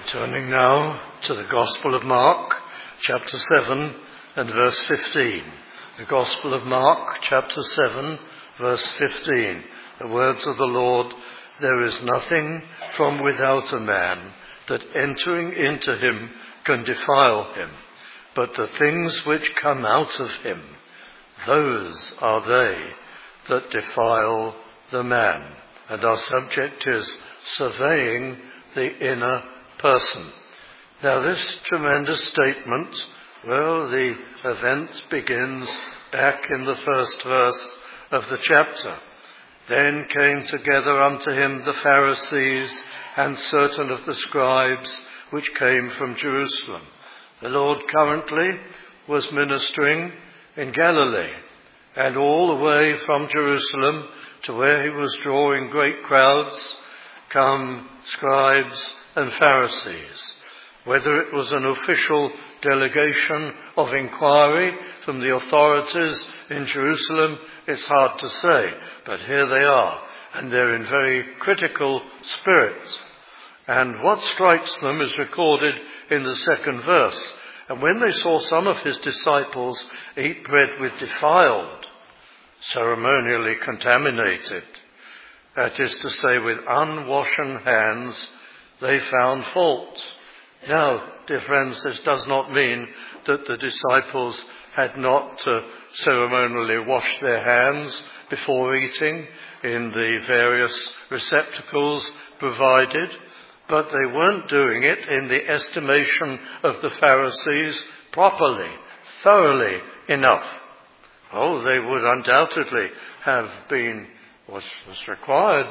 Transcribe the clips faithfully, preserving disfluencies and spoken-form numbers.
Turning now to the Gospel of Mark, chapter seven and verse fifteen. The Gospel of Mark, chapter seven, verse fifteen. The words of the Lord, "There is nothing from without a man that entering into him can defile him, but the things which come out of him, those are they that defile the man." And our subject is surveying the inner person. Now this tremendous statement, well, the event begins back in the first verse of the chapter. "Then came together unto him the Pharisees and certain of the scribes which came from Jerusalem." The Lord currently was ministering in Galilee, and all the way from Jerusalem to where he was drawing great crowds come scribes and Pharisees. Whether it was an official delegation of inquiry from the authorities in Jerusalem, it's hard to say, but here they are, and they're in very critical spirits. And what strikes them is recorded in the second verse. "And when they saw some of his disciples eat bread with defiled," ceremonially contaminated, that is to say with unwashen hands, they found fault. Now, dear friends, this does not mean that the disciples had not uh, ceremonially washed their hands before eating in the various receptacles provided, but they weren't doing it in the estimation of the Pharisees properly, thoroughly enough. Oh, they would undoubtedly have been what was required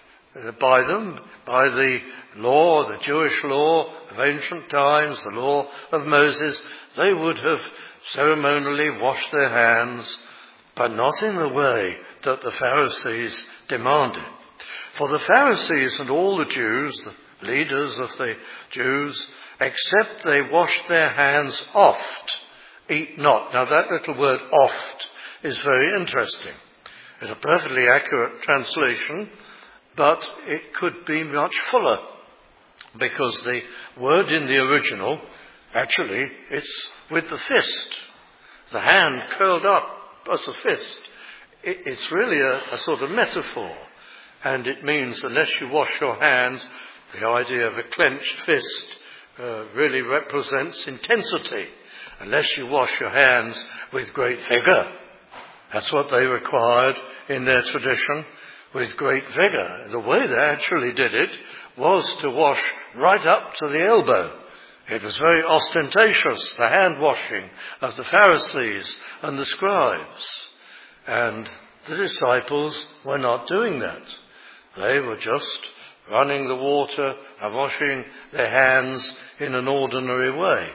by them, by the law, the Jewish law of ancient times, the law of Moses. They would have ceremonially washed their hands, but not in the way that the Pharisees demanded. For the Pharisees and all the Jews, the leaders of the Jews, except they washed their hands oft, eat not. Now that little word oft is very interesting. It's a perfectly accurate translation, but it could be much fuller, because the word in the original, actually, it's with the fist, the hand curled up as a fist. It, it's really a, a sort of metaphor, and it means unless you wash your hands, the idea of a clenched fist uh, really represents intensity. Unless you wash your hands with great vigour. That's what they required in their tradition, with great vigour. The way they actually did it was to wash right up to the elbow. It was very ostentatious, the hand washing of the Pharisees and the scribes. And the disciples were not doing that. They were just running the water and washing their hands in an ordinary way.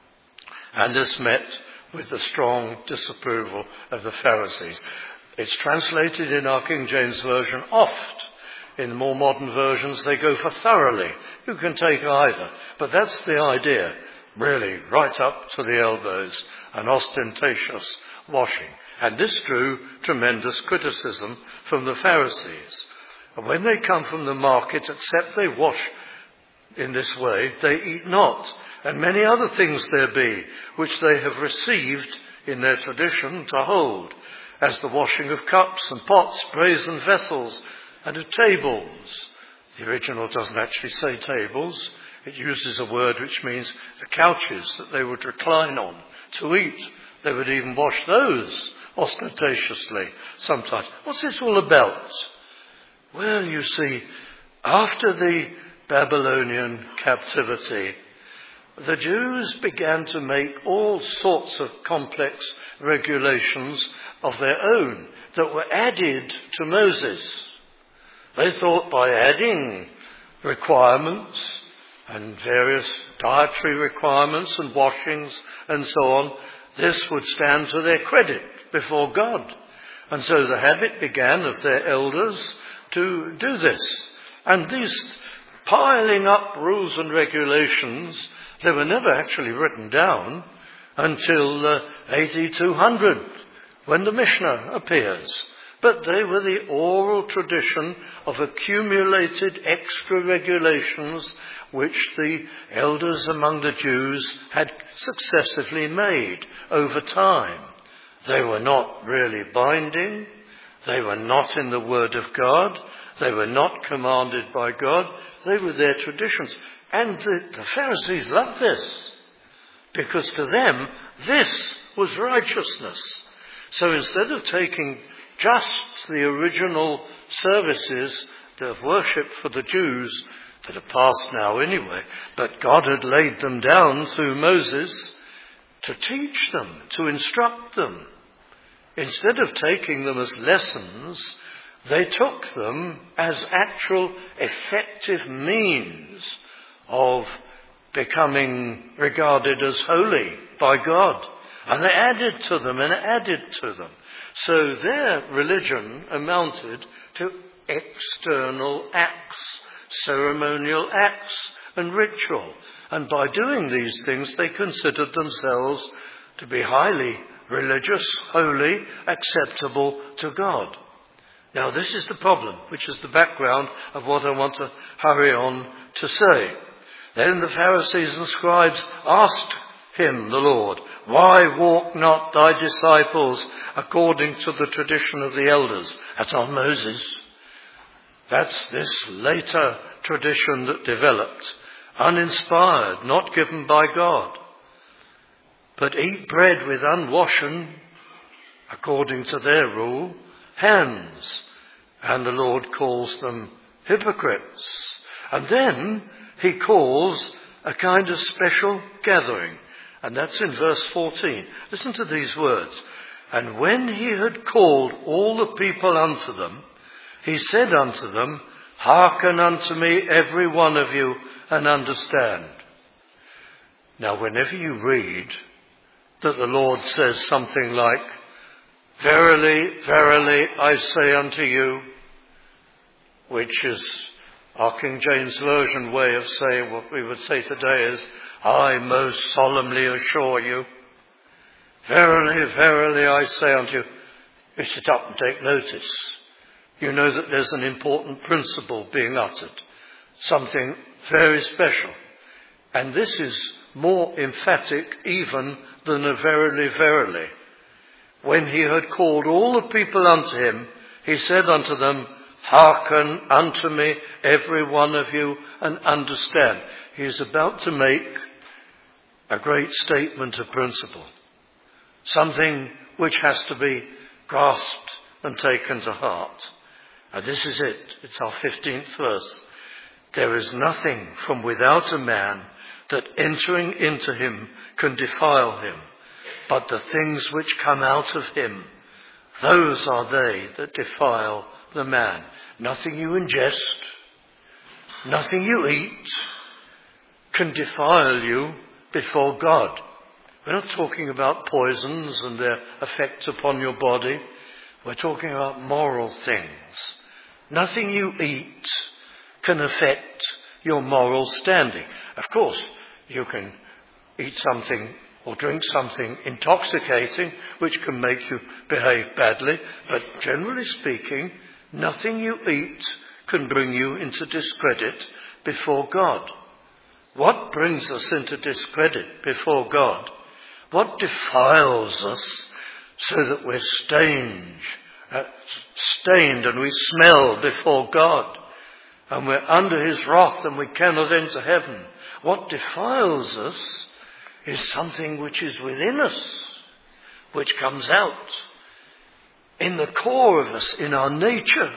And this met with the strong disapproval of the Pharisees. It's translated in our King James Version oft. In more modern versions, they go for thoroughly. You can take either. But that's the idea, really, right up to the elbows, an ostentatious washing. And this drew tremendous criticism from the Pharisees. And when they come from the market, except they wash in this way, they eat not. And many other things there be, which they have received in their tradition to hold, as the washing of cups and pots, brazen vessels, and of tables. The original doesn't actually say tables. It uses a word which means the couches that they would recline on to eat. They would even wash those ostentatiously sometimes. What's this all about? Well, you see, after the Babylonian captivity, the Jews began to make all sorts of complex regulations of their own that were added to Moses. They thought by adding requirements and various dietary requirements and washings and so on, this would stand to their credit before God. And so the habit began of their elders to do this. And these piling up rules and regulations, they were never actually written down until uh, A D two hundred, when the Mishnah appears. but they were the oral tradition of accumulated extra regulations which the elders among the Jews had successively made over time. They were not really binding. They were not in the Word of God. They were not commanded by God. They were their traditions. And the, the Pharisees loved this, because to them this was righteousness. So instead of taking just the original services of worship for the Jews that are past now anyway, but God had laid them down through Moses to teach them, to instruct them, instead of taking them as lessons, they took them as actual effective means of becoming regarded as holy by God. And they added to them and added to them. So their religion amounted to external acts, ceremonial acts and ritual. And by doing these things, they considered themselves to be highly religious, holy, acceptable to God. Now this is the problem, which is the background of what I want to hurry on to say. Then the Pharisees and scribes asked him, the Lord, why walk not thy disciples according to the tradition of the elders? That's on Moses. That's this later tradition that developed, uninspired, not given by God. But eat bread with unwashen, according to their rule, hands. And the Lord calls them hypocrites. And then he calls a kind of special gathering. And that's in verse fourteen. Listen to these words. And when he had called all the people unto them, he said unto them, hearken unto me, every one of you, and understand. Now, whenever you read that the Lord says something like, verily, verily, I say unto you, which is our King James Version way of saying what we would say today is, I most solemnly assure you, verily, verily, I say unto you, you sit up and take notice. You know that there's an important principle being uttered, something very special. And this is more emphatic even than a verily, verily. When he had called all the people unto him, he said unto them, hearken unto me, every one of you, and understand. He is about to make a great statement of principle, something which has to be grasped and taken to heart. And this is it. It's our fifteenth verse. There is nothing from without a man that entering into him can defile him, but the things which come out of him, those are they that defile the man. Nothing you ingest, nothing you eat can defile you before God. We're not talking about poisons and their effects upon your body. We're talking about moral things. Nothing you eat can affect your moral standing. Of course, you can eat something or drink something intoxicating which can make you behave badly, but generally speaking, nothing you eat can bring you into discredit before God. What brings us into discredit before God? What defiles us so that we're stained, uh, stained and we smell before God and we're under his wrath and we cannot enter heaven? What defiles us is something which is within us, which comes out in the core of us, in our nature.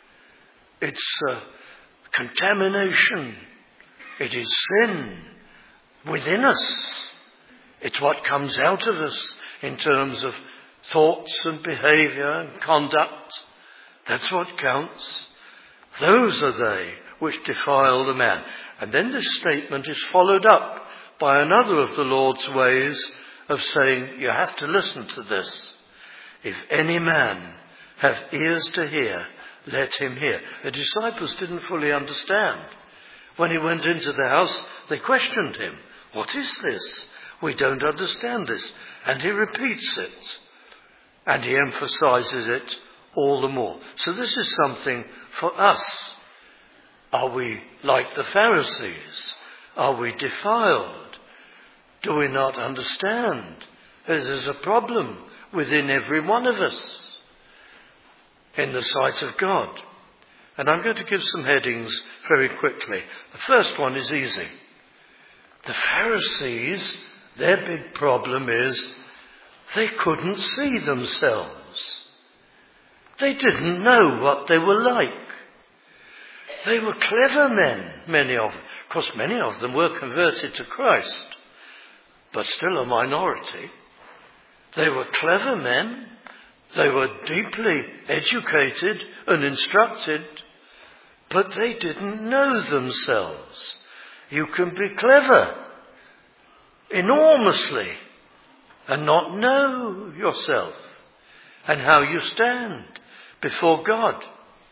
It's uh, contamination. It is sin within us. It's what comes out of us in terms of thoughts and behaviour and conduct. That's what counts. Those are they which defile the man. And then this statement is followed up by another of the Lord's ways of saying, you have to listen to this. If any man have ears to hear, let him hear. The disciples didn't fully understand. When he went into the house, they questioned him. What is this? We don't understand this. And he repeats it. And he emphasizes it all the more. So this is something for us. Are we like the Pharisees? Are we defiled? Do we not understand there's a problem within every one of us in the sight of God? And I'm going to give some headings very quickly. The first one is easy. The Pharisees, their big problem is they couldn't see themselves. They didn't know what they were like. They were clever men, many of them. Of course, many of them were converted to Christ, but still a minority. They were clever men. They were deeply educated and instructed, but they didn't know themselves. You can be clever enormously and not know yourself and how you stand before God.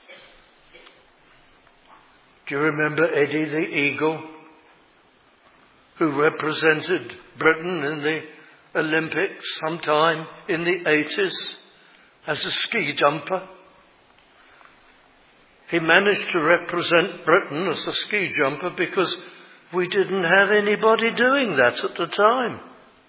Do you remember Eddie the Eagle, who represented Britain in the Olympics sometime in the eighties as a ski jumper? He managed to represent Britain as a ski jumper because we didn't have anybody doing that at the time.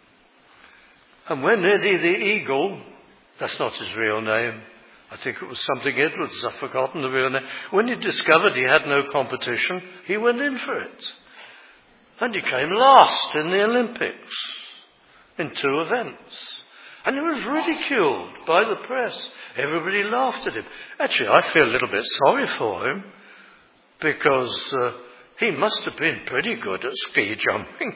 And when Eddie the Eagle, that's not his real name, I think it was something Edwards, I've forgotten the real name. When he discovered he had no competition, he went in for it. And he came last in the Olympics in two events. And he was ridiculed by the press. Everybody laughed at him. Actually, I feel a little bit sorry for him because uh, he must have been pretty good at ski jumping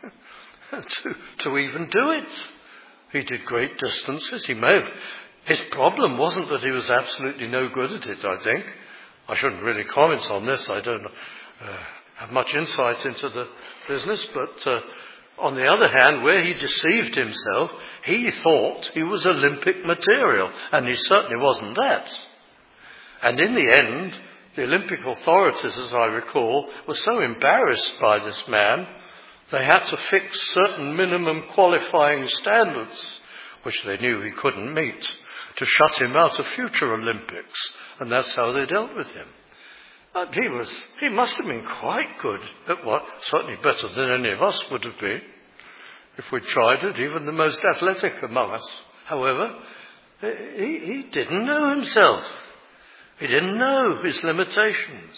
to, to even do it. He did great distances. He may have... His problem wasn't that he was absolutely no good at it, I think. I shouldn't really comment on this. I don't uh, have much insight into the business. But uh, on the other hand, where he deceived himself, he thought he was Olympic material. And he certainly wasn't that. And in the end, the Olympic authorities, as I recall, were so embarrassed by this man, they had to fix certain minimum qualifying standards, which they knew he couldn't meet, to shut him out of future Olympics. And that's how they dealt with him. But he was, he must have been quite good at what, certainly better than any of us would have been, if we tried it, even the most athletic among us. However, he, he didn't know himself. He didn't know his limitations.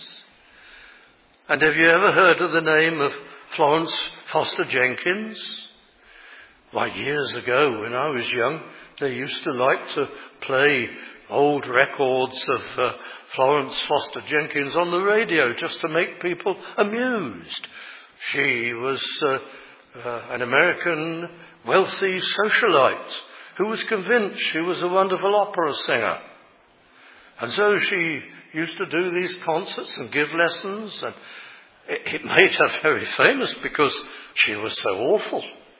And have you ever heard of the name of Florence Foster Jenkins? Why, years ago when I was young, they used to like to play old records of uh, Florence Foster Jenkins on the radio just to make people amused. She was uh, uh, an American wealthy socialite who was convinced she was a wonderful opera singer. And so she used to do these concerts and give lessons, and it, it made her very famous because she was so awful.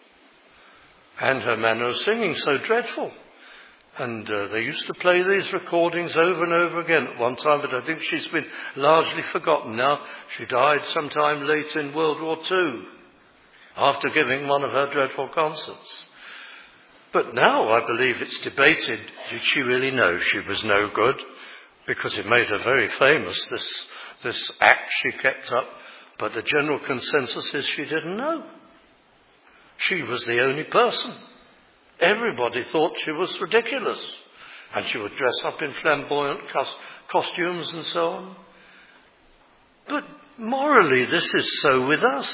And her manner of singing so dreadful. And uh, they used to play these recordings over and over again at one time, but I think she's been largely forgotten now. She died sometime late in World War Two, after giving one of her dreadful concerts. But now I believe it's debated, did she really know she was no good? Because it made her very famous, this, this act she kept up. But the general consensus is she didn't know. She was the only person. Everybody thought she was ridiculous. And she would dress up in flamboyant cos- costumes and so on. But morally, this is so with us.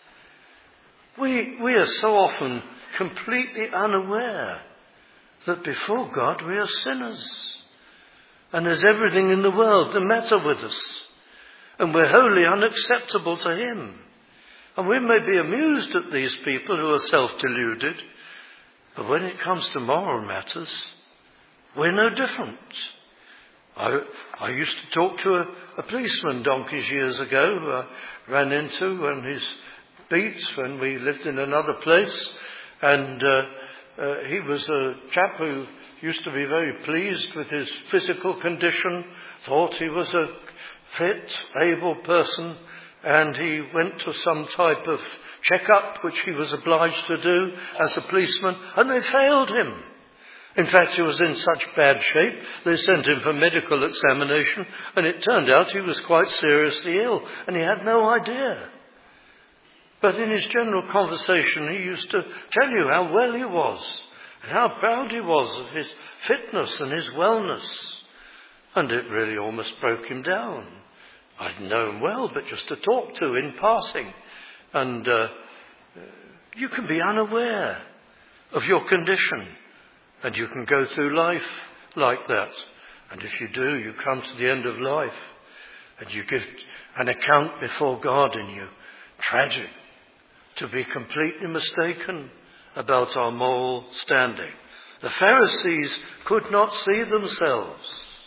We, we are so often completely unaware that before God we are sinners. And there's everything in the world the matter with us. And we're wholly unacceptable to Him. And we may be amused at these people who are self-deluded, but when it comes to moral matters, we're no different. I, I used to talk to a, a policeman donkeys years ago who I ran into on his beat when we lived in another place. And uh, uh, he was a chap who used to be very pleased with his physical condition, thought he was a fit, able person, and he went to some type of checkup which he was obliged to do as a policeman, and they failed him. In fact, he was in such bad shape, they sent him for medical examination, and it turned out he was quite seriously ill, and he had no idea. But in his general conversation, he used to tell you how well he was, and how proud he was of his fitness and his wellness. And it really almost broke him down. I'd know him well, but just to talk to in passing. And uh, you can be unaware of your condition. And you can go through life like that. And if you do, you come to the end of life. And you give an account before God, and you tragic to be completely mistaken about our moral standing. The Pharisees could not see themselves.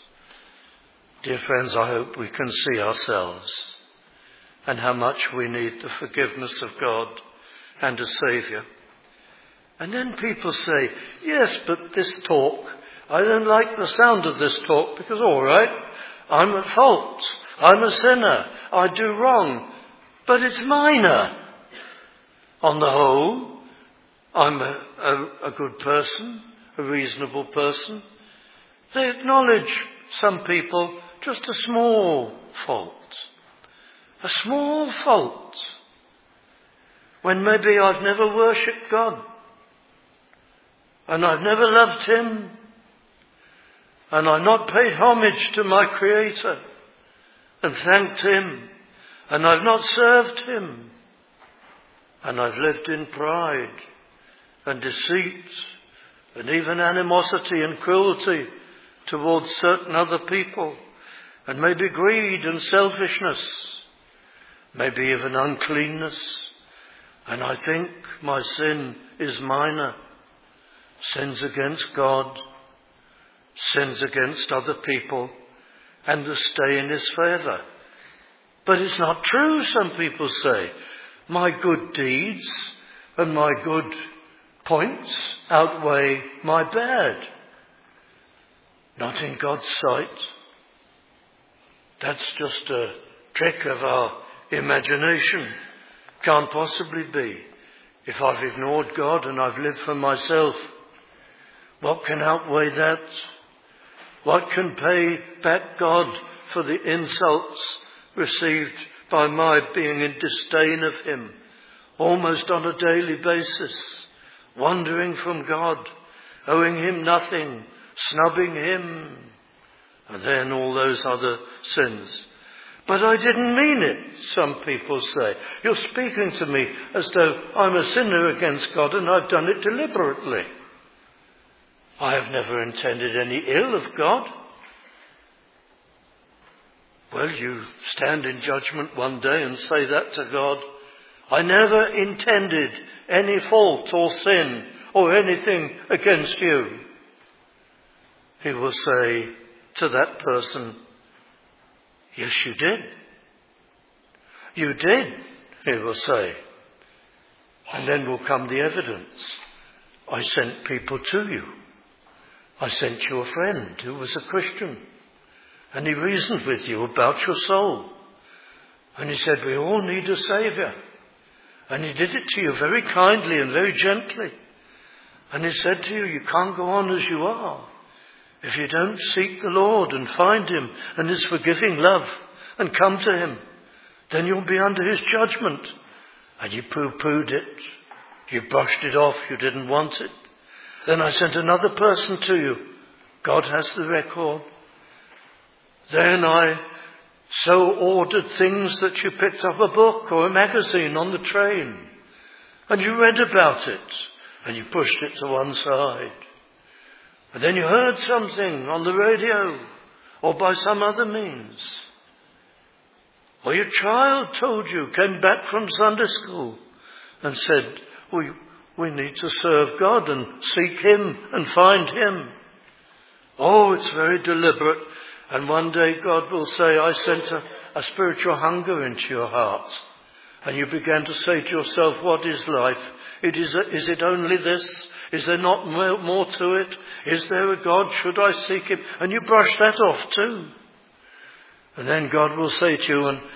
Dear friends, I hope we can see ourselves and how much we need the forgiveness of God and a Saviour. And then people say, yes, but this talk, I don't like the sound of this talk because, all right, I'm at fault. I'm a sinner. I do wrong. But it's minor. On the whole, I'm a, a, a good person, a reasonable person. They acknowledge, some people, just a small fault. A small fault. When maybe I've never worshipped God. And I've never loved him. And I've not paid homage to my Creator. And thanked him. And I've not served him. And I've lived in pride. And deceit. And even animosity and cruelty towards certain other people. And maybe greed and selfishness. Maybe even uncleanness. And I think my sin is minor. Sins against God. Sins against other people. And to stay in his favour. But it's not true, some people say. My good deeds and my good points outweigh my bad. Not in God's sight. That's just a trick of our imagination. Can't possibly be. If I've ignored God and I've lived for myself, what can outweigh that? What can pay back God for the insults received by my being in disdain of him, almost on a daily basis, wandering from God, owing him nothing, snubbing him, and then all those other sins. But I didn't mean it, some people say. You're speaking to me as though I'm a sinner against God and I've done it deliberately. I have never intended any ill of God. Well, you stand in judgment one day and say that to God. I never intended any fault or sin or anything against you. He will say to that person, yes, you did. You did, he will say. And then will come the evidence. I sent people to you. I sent you a friend who was a Christian. And he reasoned with you about your soul. And he said, we all need a Saviour. And he did it to you very kindly and very gently. And he said to you, you can't go on as you are. If you don't seek the Lord and find him and his forgiving love and come to him, then you'll be under his judgment. And you pooh-poohed it. You brushed it off. You didn't want it. Then I sent another person to you. God has the record. Then I so ordered things that you picked up a book or a magazine on the train. And you read about it. And you pushed it to one side. And then you heard something on the radio or by some other means. Or your child told you, came back from Sunday school and said, we, we need to serve God and seek him and find him. Oh, it's very deliberate. And one day God will say, I sent a, a spiritual hunger into your heart. And you began to say to yourself, what is life? It is, a, is it only this? Is there not more, more to it? Is there a God? Should I seek him? And you brush that off too. And then God will say to you, and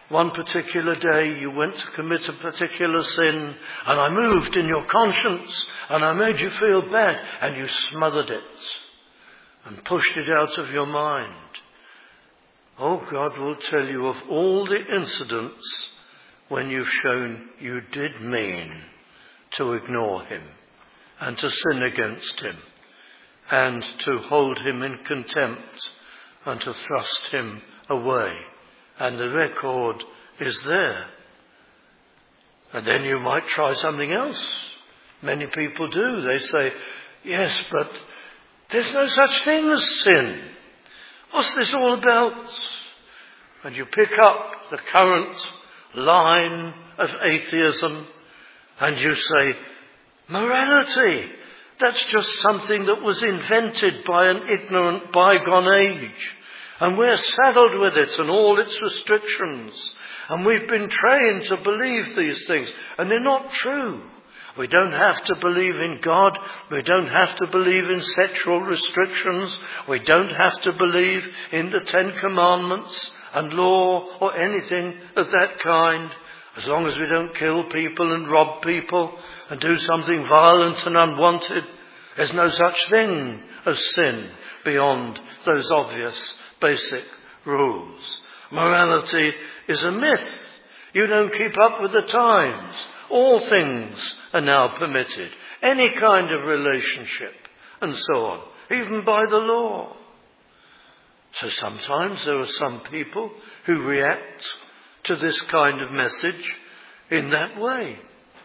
One particular day you went to commit a particular sin, and I moved in your conscience, and I made you feel bad, and you smothered it and pushed it out of your mind. Oh, God will tell you of all the incidents when you've shown you did mean to ignore him and to sin against him and to hold him in contempt and to thrust him away. And the record is there. And then you might try something else. Many people do. They say, yes, but there's no such thing as sin. What's this all about? And you pick up the current line of atheism and you say, morality, that's just something that was invented by an ignorant bygone age. And we're saddled with it and all its restrictions. And we've been trained to believe these things. And they're not true. We don't have to believe in God. We don't have to believe in sexual restrictions. We don't have to believe in the Ten Commandments and law or anything of that kind. As long as we don't kill people and rob people and do something violent and unwanted, there's no such thing as sin beyond those obvious basic rules. Morality is a myth. You don't keep up with the times. All things are now permitted. Any kind of relationship and so on, even by the law. So sometimes there are some people who react to this kind of message in that way.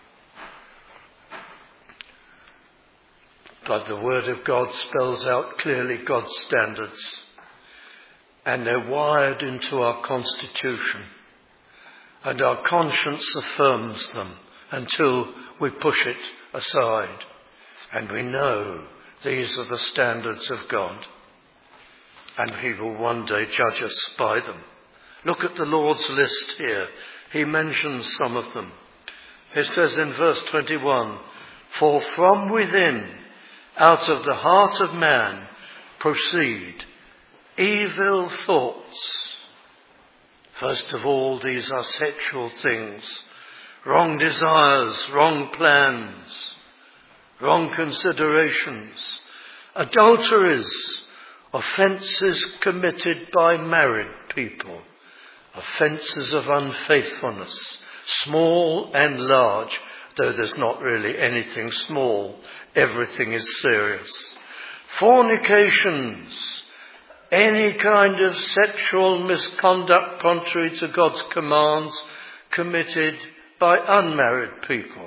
But the Word of God spells out clearly God's standards. And they're wired into our constitution. And our conscience affirms them until we push it aside. And we know these are the standards of God. And he will one day judge us by them. Look at the Lord's list here. He mentions some of them. It says in verse twenty-one, for from within, out of the heart of man, proceed evil thoughts. First of all, these are sexual things. Wrong desires, wrong plans, wrong considerations, adulteries, offences committed by married people, offences of unfaithfulness, small and large, though there's not really anything small, everything is serious. Fornications, any kind of sexual misconduct contrary to God's commands committed by unmarried people.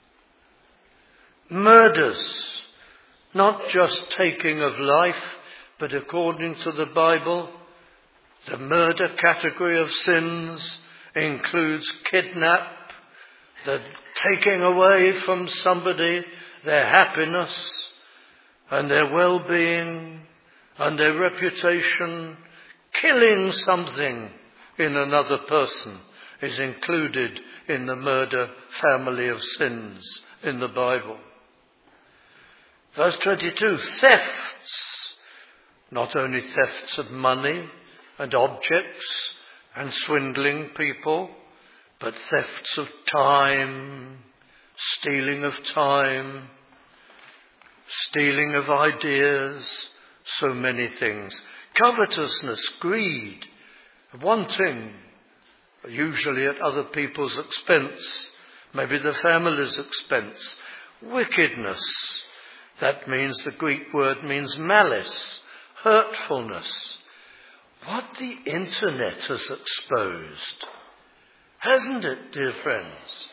Murders, not just taking of life, but according to the Bible, the murder category of sins includes kidnap, the taking away from somebody their happiness and their well-being and their reputation. Killing something in another person is included in the murder family of sins in the Bible. Verse twenty-two, thefts. Not only thefts of money and objects and swindling people, but thefts of time, stealing of time, stealing of ideas, so many things. Covetousness, greed, wanting, usually at other people's expense, maybe the family's expense. Wickedness, that means, the Greek word means malice, hurtfulness. What the internet has exposed, hasn't it, dear friends?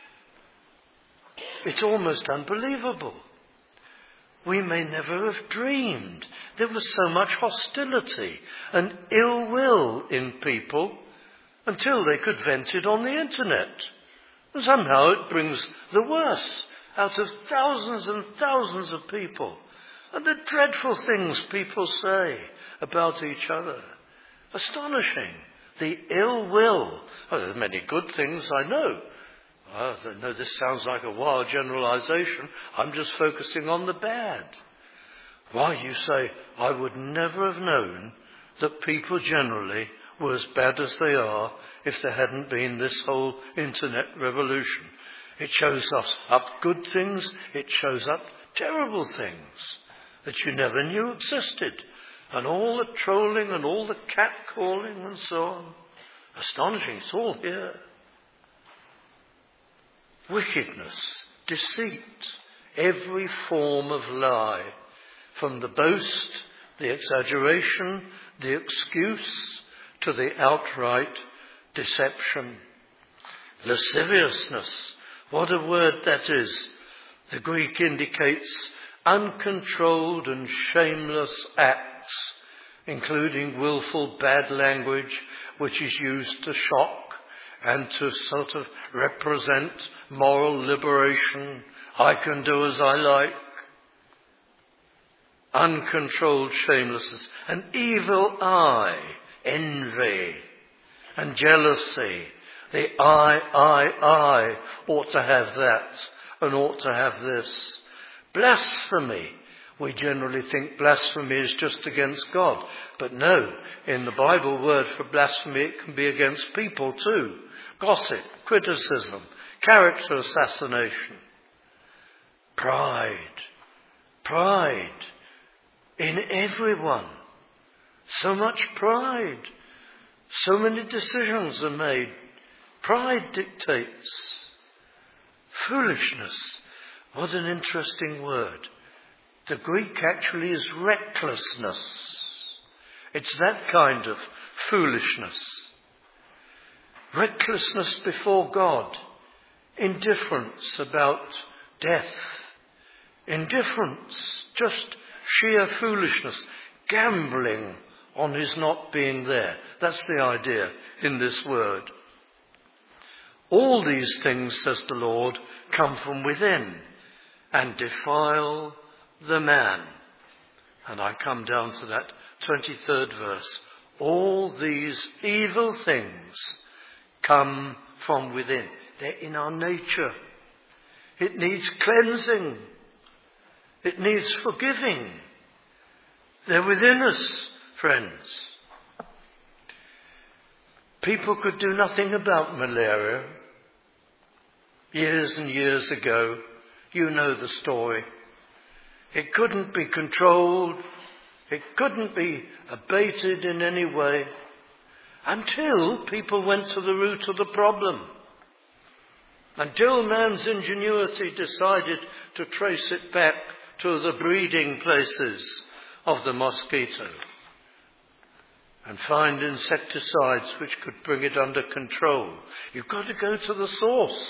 It's almost unbelievable. We may never have dreamed there was so much hostility and ill will in people until they could vent it on the internet. And somehow it brings the worst out of thousands and thousands of people. And the dreadful things people say about each other. Astonishing. The ill will. Oh, there are many good things, I know. I know this sounds like a wild generalization. I'm just focusing on the bad. Why, you say, I would never have known that people generally were as bad as they are if there hadn't been this whole internet revolution. It shows us up good things, it shows up terrible things that you never knew existed. And all the trolling and all the catcalling and so on. Astonishing, it's all here. Wickedness, deceit, every form of lie, from the boast, the exaggeration, the excuse, to the outright deception. Lasciviousness, what a word that is. The Greek indicates uncontrolled and shameless acts, including willful bad language, which is used to shock and to sort of represent moral liberation. I can do as I like. Uncontrolled shamelessness, an evil eye, envy and jealousy. The I, I, I ought to have that and ought to have this. Blasphemy. We generally think blasphemy is just against God. But no, in the Bible word for blasphemy, it can be against people too. Gossip, criticism, character assassination. Pride. Pride. In everyone. So much pride. So many decisions are made. Pride dictates. Foolishness. What an interesting word. The Greek actually is recklessness. It's that kind of foolishness. Recklessness before God. Indifference about death. Indifference. Just sheer foolishness. Gambling on his not being there. That's the idea in this word. All these things, says the Lord, come from within and defile the man. And I come down to that twenty-third verse. All these evil things come from within. They're in our nature. It needs cleansing. It needs forgiving. They're within us, friends. People could do nothing about malaria. Years and years ago, you know the story. It couldn't be controlled. It couldn't be abated in any way until people went to the root of the problem. Until man's ingenuity decided to trace it back to the breeding places of the mosquito and find insecticides which could bring it under control. You've got to go to the source.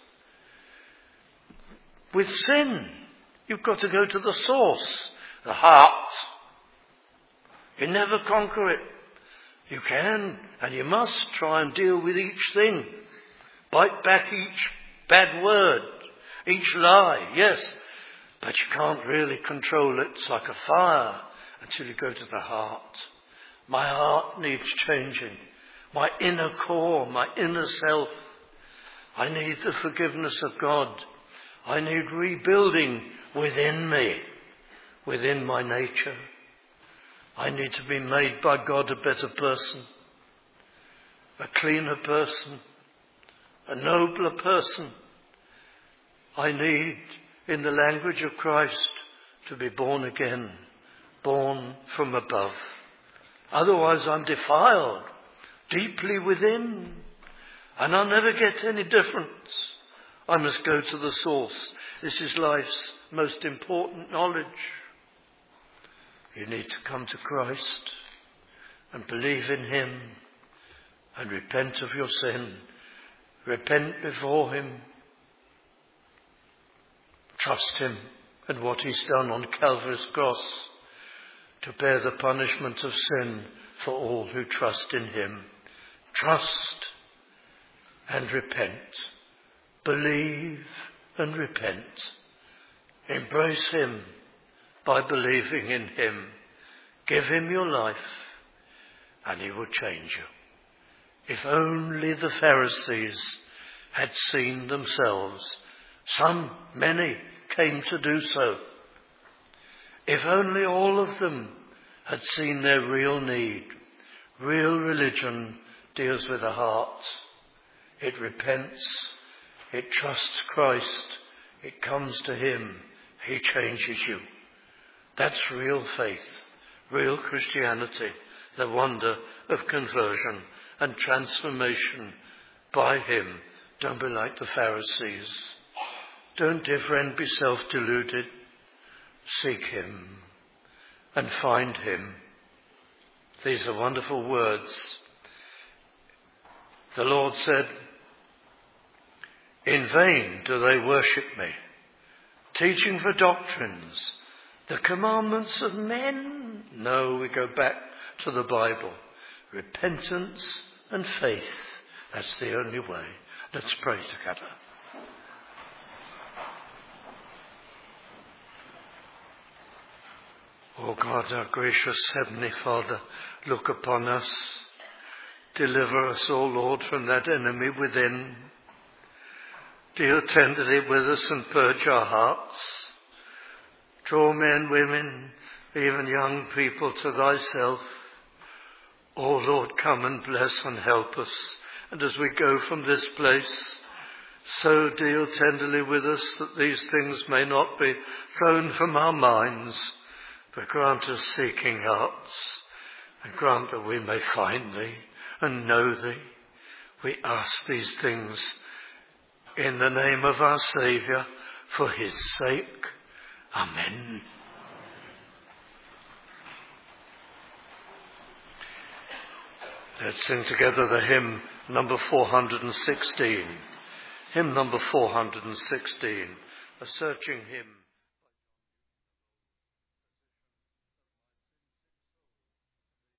With sin, you've got to go to the source, the heart. You never conquer it. You can and you must try and deal with each thing. Bite back each bad word, each lie, yes. But you can't really control it. It's like a fire until you go to the heart. My heart needs changing. My inner core, my inner self. I need the forgiveness of God. I need rebuilding within me, within my nature. I need to be made by God a better person, a cleaner person, a nobler person. I need, in the language of Christ, to be born again, born from above. Otherwise I'm defiled, deeply within, and I'll never get any difference. I must go to the source. This is life's most important knowledge. You need to come to Christ and believe in him and repent of your sin. Repent before him. Trust him and what he's done on Calvary's cross to bear the punishment of sin for all who trust in him. Trust and repent. Believe and repent. Embrace him by believing in him. Give him your life and he will change you. If only the Pharisees had seen themselves. Some, many, came to do so. If only all of them had seen their real need, Real religion deals with the heart. It repents. It trusts Christ. It comes to him. He changes you. That's real faith, real Christianity, the wonder of conversion and transformation by him. Don't be like the Pharisees. Don't, dear friend, be self-deluded. Seek him and find him. These are wonderful words. The Lord said, in vain do they worship me, teaching for doctrines, the commandments of men. No, we go back to the Bible. Repentance and faith. That's the only way. Let's pray together. O God, our gracious Heavenly Father, look upon us. Deliver us, O Lord, from that enemy within. Deal tenderly with us and purge our hearts. Draw men, women, even young people to thyself. O Lord, come and bless and help us. And as we go from this place, so deal tenderly with us that these things may not be thrown from our minds, but grant us seeking hearts, and grant that we may find thee and know thee. We ask these things in the name of our Saviour, for his sake. Amen. Let's sing together the hymn number four hundred sixteen. Hymn number four hundred sixteen, a searching hymn.